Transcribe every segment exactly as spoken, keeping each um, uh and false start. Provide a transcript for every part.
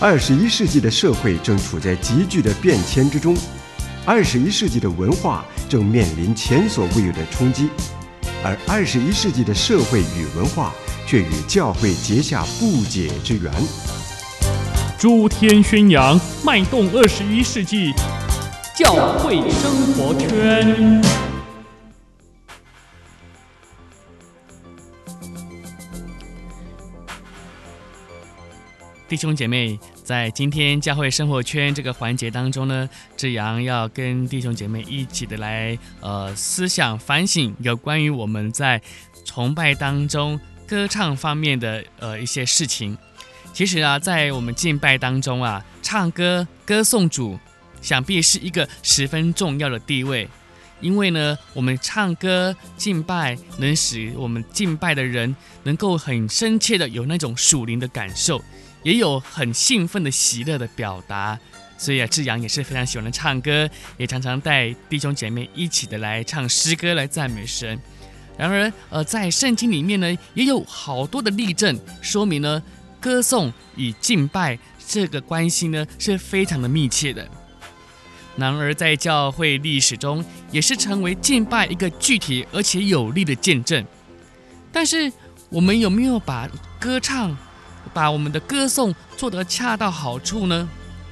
二十一世纪的社会正处在急剧的变迁之中，二十一世纪的文化正面临前所未有的冲击，而二十一世纪的社会与文化却与教会结下不解之缘。 诸天宣扬，脉动二十一世纪教会生活圈。弟兄姐妹，在今天教会生活圈这个环节当中呢，志阳要跟弟兄姐妹一起的来呃思想反省有关于我们在崇拜当中歌唱方面的呃一些事情。其实啊，在我们敬拜当中啊，唱歌歌颂主，想必是一个十分重要的地位。因为呢，我们唱歌敬拜，能使我们敬拜的人能够很深切的有那种属灵的感受，也有很兴奋的喜乐的表达。所以啊，志阳也是非常喜欢唱歌，也常常带弟兄姐妹一起的来唱诗歌来赞美神。然而呃，在圣经里面呢，也有好多的例证说明呢，歌颂与敬拜这个关系呢是非常的密切的。然而在教会历史中，也是成为敬拜一个具体而且有力的见证。但是我们有没有把歌唱把我们的歌颂做得恰到好处呢？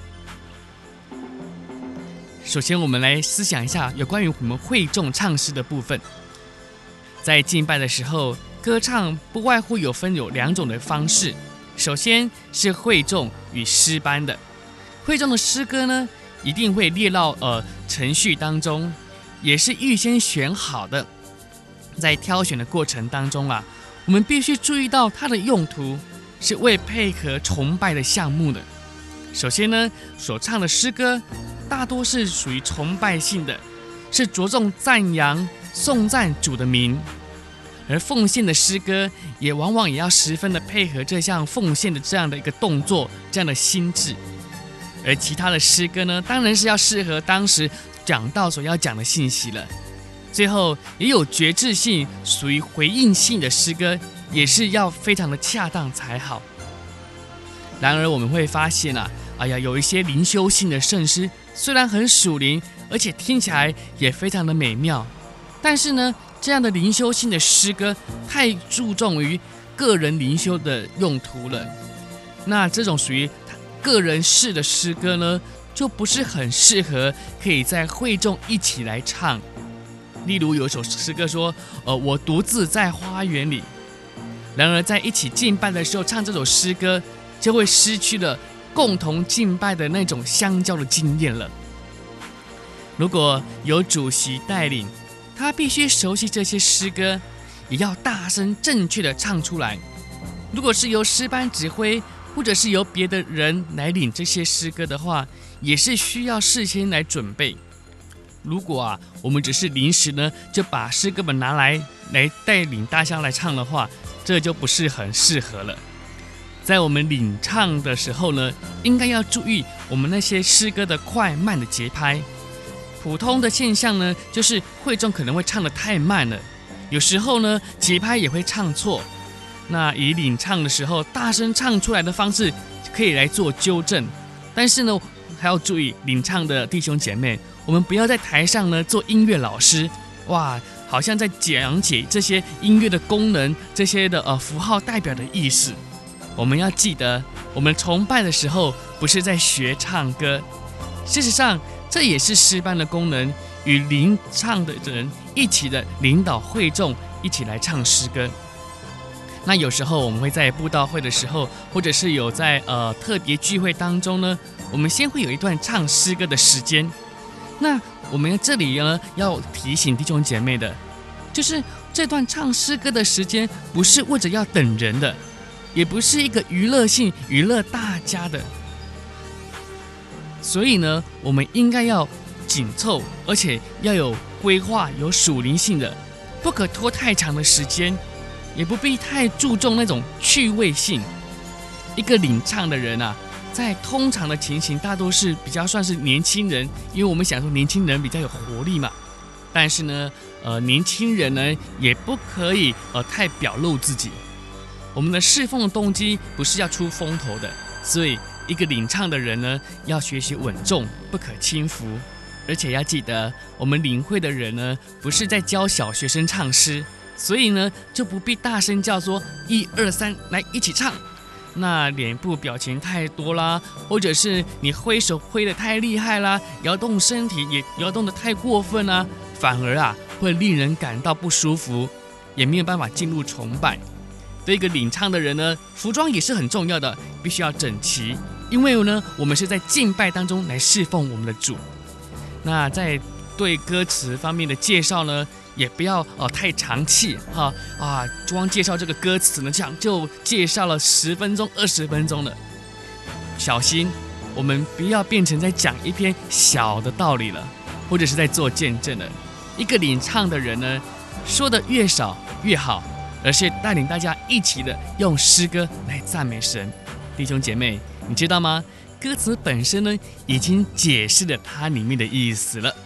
首先我们来思想一下有关于我们会众唱诗的部分。在敬拜的时候，歌唱不外乎有分有两种的方式。首先是会众与诗班的，会众的诗歌呢，一定会列到呃程序当中，也是预先选好的。在挑选的过程当中啊，我们必须注意到它的用途是为配合崇拜的项目的。首先呢，所唱的诗歌大多是属于崇拜性的，是着重赞扬颂赞主的名。而奉献的诗歌也往往也要十分的配合这项奉献的这样的一个动作，这样的心智。而其他的诗歌呢，当然是要适合当时讲道所要讲的信息了。最后也有决志性属于回应性的诗歌，也是要非常的恰当才好。然而我们会发现啊，哎呀，有一些灵修性的圣诗，虽然很属灵，而且听起来也非常的美妙，但是呢，这样的灵修性的诗歌太注重于个人灵修的用途了。那这种属于个人式的诗歌呢，就不是很适合可以在会众一起来唱。例如有一首诗歌说，呃，我独自在花园里。然而在一起敬拜的时候唱这首诗歌，就会失去了共同敬拜的那种相交的经验了。如果有主席带领，他必须熟悉这些诗歌，也要大声正确的唱出来。如果是由诗班指挥，或者是由别的人来领这些诗歌的话，也是需要事先来准备。如果啊，我们只是临时呢就把诗歌本拿来来带领大家来唱的话，这就不是很适合了。在我们领唱的时候呢，应该要注意我们那些诗歌的快慢的节拍。普通的现象呢，就是会众可能会唱得太慢了，有时候呢节拍也会唱错。那以领唱的时候大声唱出来的方式可以来做纠正，但是呢还要注意领唱的弟兄姐妹，我们不要在台上呢做音乐老师，哇，好像在讲解这些音乐的功能，这些的呃符号代表的意思。我们要记得，我们崇拜的时候不是在学唱歌，事实上这也是诗班的功能，与领唱的人一起的领导会众一起来唱诗歌。那有时候我们会在布道会的时候，或者是有在呃特别聚会当中呢，我们先会有一段唱诗歌的时间。那我们这里呢要提醒弟兄姐妹的，就是这段唱诗歌的时间不是为着要等人的，也不是一个娱乐性娱乐大家的。所以呢，我们应该要紧凑，而且要有规划、有属灵性的，不可拖太长的时间，也不必太注重那种趣味性。一个领唱的人啊，在通常的情形大多是比较算是年轻人，因为我们想说年轻人比较有活力嘛。但是呢，呃，年轻人呢也不可以呃太表露自己。我们的侍奉的动机不是要出风头的，所以一个领唱的人呢，要学习稳重，不可轻浮，而且要记得，我们领会的人呢，不是在教小学生唱诗，所以呢，就不必大声叫说一二三，来一起唱。那脸部表情太多啦，或者是你挥手挥得太厉害啦，摇动身体也摇动得太过分啦，反而啊会令人感到不舒服，也没有办法进入崇拜。对一个领唱的人呢，服装也是很重要的，必须要整齐，因为呢，我们是在敬拜当中来侍奉我们的主。那在对歌词方面的介绍呢，也不要哦太长气哈啊，光介绍这个歌词呢，这样就介绍了十分钟、二十分钟了。小心，我们不要变成在讲一篇小的道理了，或者是在做见证了。一个领唱的人呢，说的越少越好，而是带领大家一起的用诗歌来赞美神。弟兄姐妹，你知道吗？歌词本身呢，已经解释了它里面的意思了。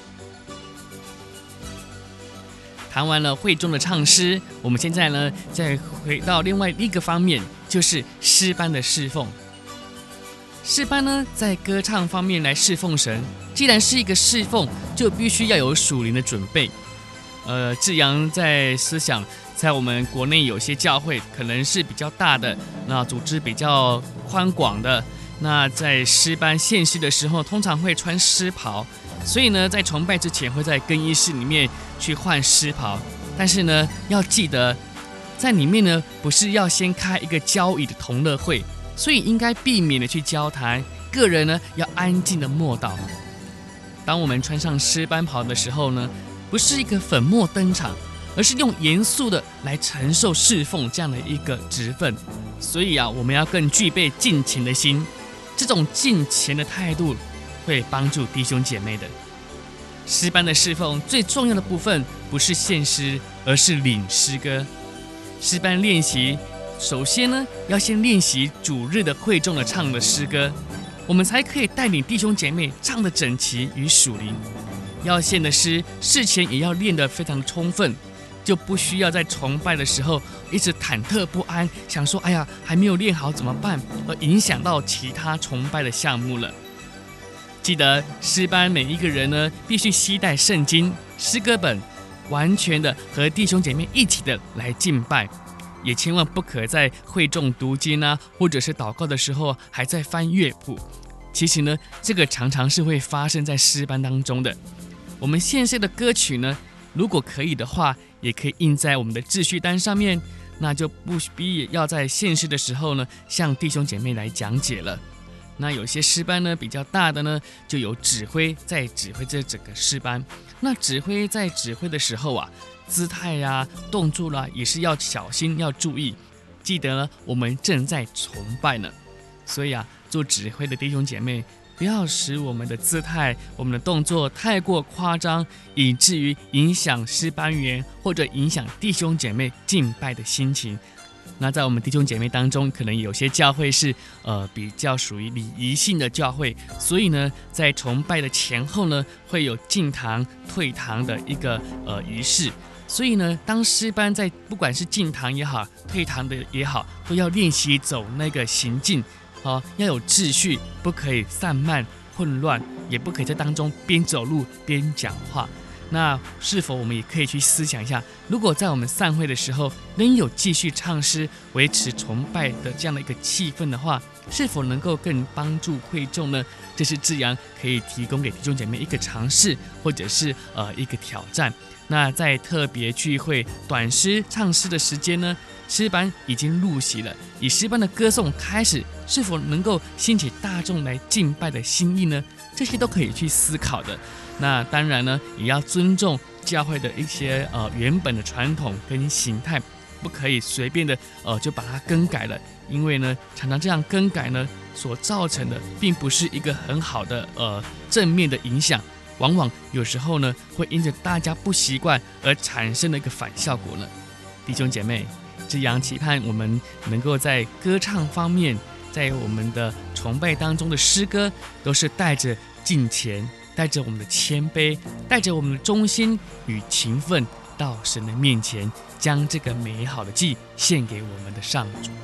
谈完了会众的唱诗，我们现在呢，再回到另外一个方面，就是诗班的侍奉。诗班呢，在歌唱方面来侍奉神，既然是一个侍奉，就必须要有属灵的准备。呃，志扬在思想，在我们国内有些教会可能是比较大的，那组织比较宽广的，那在诗班献诗的时候，通常会穿诗袍。所以呢，在崇拜之前会在更衣室里面去换诗袍，但是呢，要记得在里面呢，不是要先开一个交谊的同乐会，所以应该避免的去交谈，个人呢要安静的默祷。当我们穿上诗班袍的时候呢，不是一个粉墨登场，而是用严肃的来承受侍奉这样的一个职分。所以啊，我们要更具备敬虔的心，这种敬虔的态度会帮助弟兄姐妹的。诗班的侍奉最重要的部分不是献诗，而是领诗歌。诗班练习，首先呢，要先练习主日的会众的唱的诗歌，我们才可以带领弟兄姐妹唱的整齐与属灵。要献的诗，事前也要练得非常充分，就不需要在崇拜的时候一直忐忑不安，想说哎呀还没有练好怎么办，而影响到其他崇拜的项目了。记得诗班每一个人呢，必须携带圣经、诗歌本，完全的和弟兄姐妹一起的来敬拜，也千万不可在会众读经啊，或者是祷告的时候还在翻乐谱。其实呢，这个常常是会发生在诗班当中的。我们献诗的歌曲呢，如果可以的话，也可以印在我们的秩序单上面，那就不必要在献诗的时候呢，向弟兄姐妹来讲解了。那有些诗班呢比较大的呢，就有指挥在指挥这整个诗班。那指挥在指挥的时候啊，姿态啊、动作啦、啊，也是要小心要注意。记得呢，我们正在崇拜呢，所以啊，做指挥的弟兄姐妹，不要使我们的姿态、我们的动作太过夸张，以至于影响诗班员或者影响弟兄姐妹敬拜的心情。那在我们弟兄姐妹当中，可能有些教会是呃比较属于礼仪性的教会，所以呢，在崇拜的前后呢，会有进堂、退堂的一个呃仪式。所以呢，当诗班在不管是进堂也好、退堂的也好，都要练习走那个行进，哦，要有秩序，不可以散漫混乱，也不可以在当中边走路边讲话。那是否我们也可以去思想一下，如果在我们散会的时候能有继续唱诗维持崇拜的这样的一个气氛的话，是否能够更帮助会众呢？这是志扬可以提供给弟兄姐妹一个尝试，或者是呃一个挑战。那在特别聚会短诗唱诗的时间呢，诗班已经入席了，以诗班的歌颂开始，是否能够兴起大众来敬拜的心意呢？这些都可以去思考的。那当然呢，也要尊重教会的一些呃原本的传统跟形态，不可以随便的呃就把它更改了，因为呢，常常这样更改呢，所造成的并不是一个很好的呃正面的影响，往往有时候呢，会因着大家不习惯而产生的一个反效果呢。弟兄姐妹，志扬期盼我们能够在歌唱方面，在我们的崇拜当中的诗歌，都是带着敬虔，带着我们的谦卑，带着我们的忠心与勤奋，到神的面前，将这个美好的祭献给我们的上主。